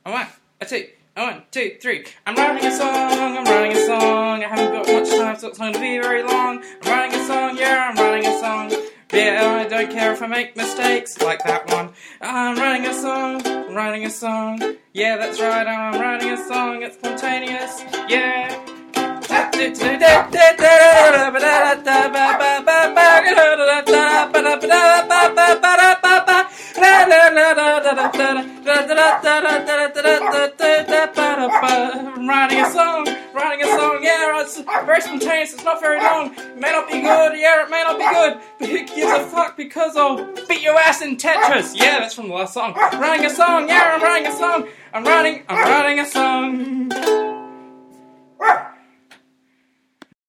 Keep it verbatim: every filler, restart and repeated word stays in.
A one, a two, a one, two, three. I'm writing a song, I'm writing a song. I haven't got much time, so it's not going to be very long. I'm writing a song, yeah, I'm writing a song. Yeah, I don't care if I make mistakes, like that one. I'm writing a song, I'm writing a song. Yeah, that's right, I'm writing a song, it's spontaneous, yeah. I'm writing a song, writing a song, yeah, it's very spontaneous, it's not very long, it may not be good, yeah, it may not be good, but who gives a fuck because I'll beat your ass in Tetris, yeah, that's from the last song. I'm writing a song, yeah, I'm writing a song, I'm writing, I'm writing a song.